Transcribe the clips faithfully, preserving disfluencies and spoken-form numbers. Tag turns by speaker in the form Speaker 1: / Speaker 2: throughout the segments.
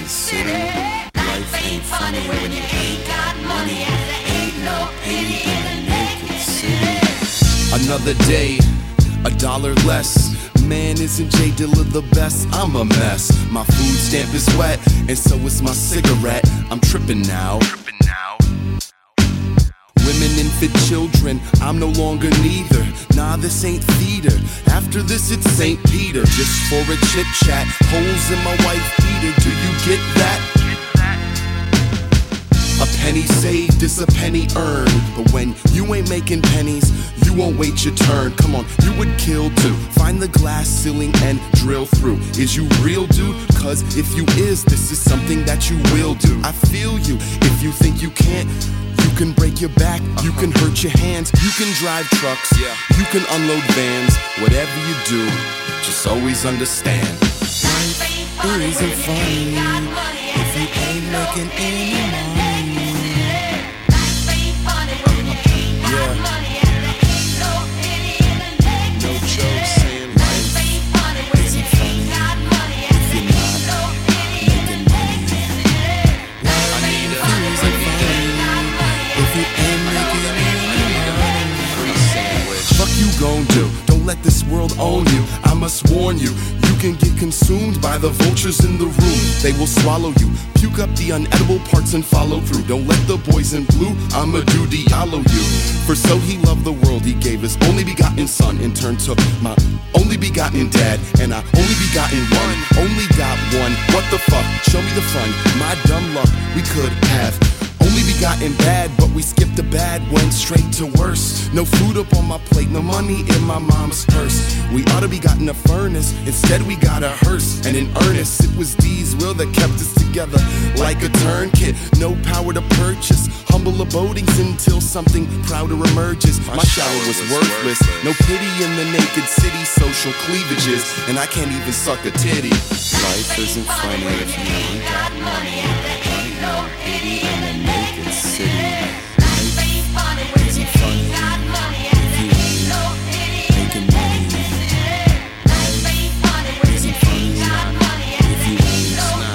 Speaker 1: naked city. Life ain't funny when you ain't got money. Ain't no penny in the naked city.
Speaker 2: Another day, a dollar less. Man, isn't J Dilla the best? I'm a mess. My food stamp is wet, and so is my cigarette. I'm tripping now. Women, infant children, I'm no longer neither. Nah, this ain't theater. After this, it's Saint Peter. Just for a chit chat, holes in my wife beater. Do you get that? A penny saved is a penny earned. But when you ain't making pennies, you won't wait your turn. Come on, you would kill too. Find the glass ceiling and drill through. Is you real, dude? Cause if you is, this is something that you will do. I feel you. If you think you can't, you can break your back, you can hurt your hands, you can drive trucks, you can unload vans. Whatever you do, just always understand.
Speaker 1: Life isn't funny if you ain't making any money.
Speaker 2: No joke saying life isn't funny if you're not making money. I need a, I need a free sandwich. Fuck you gon' do? Don't let this world own you. I must warn you, you can get consumed by the vultures in the room. They will swallow you, puke up the unedible parts and follow through. Don't let the boys in blue, I'ma do Diallo you. For so he loved the world, he gave his only begotten son. In turn took my only begotten dad, and I only begotten one. Only got one, what the fuck, show me the fun. My dumb luck, we could have only begotten bad, but we skipped the bad, went straight to worse. No food up on my plate, no money in my mom's purse. We oughta be gotten a furnace, instead we got a hearse. And in earnest, it was D's will that kept us together like a tourniquet. No power to purchase, humble abodings until something prouder emerges. My shower was worthless, no pity in the naked city. Social cleavages, and I can't even suck a titty.
Speaker 1: Life isn't funny if you ain't got money. Ain't no pity in the naked city. Life isn't funny if you ain't making money. Life isn't funny if you ain't not making money.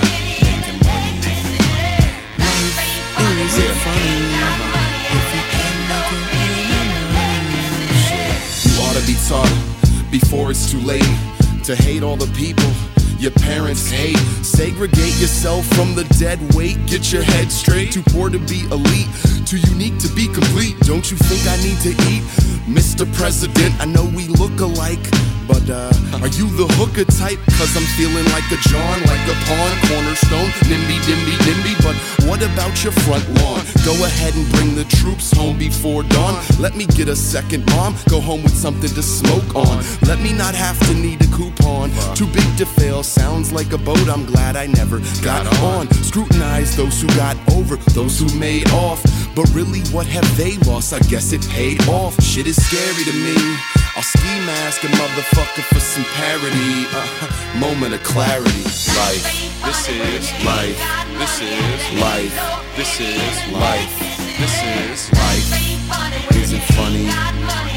Speaker 1: Life isn't funny if you ain't making any money.
Speaker 2: You oughta be taught before it's too late to hate all the people your parents hate. Segregate yourself from the dead weight. Get your head straight. Too poor to be elite, too unique to be complete. Don't you think I need to eat? Mister President, I know we look alike, but uh, are you the hooker type? Cause I'm feeling like a John, like a pawn, cornerstone, nimby, dimby, dimby. But what about your front lawn? Go ahead and bring the troops home before dawn. Let me get a second, mom. Go home with something to smoke on. Let me not have to need a coupon. Too big to fail, sounds like a boat I'm glad I never got on. Scrutinize those who got over, those who made off. But really, what have they lost? I guess it paid off. Shit is scary to me. I'll ski mask a motherfucker for some parody. Uh, moment of clarity. Life, this is life. This is life. This is life. This is life. Isn't funny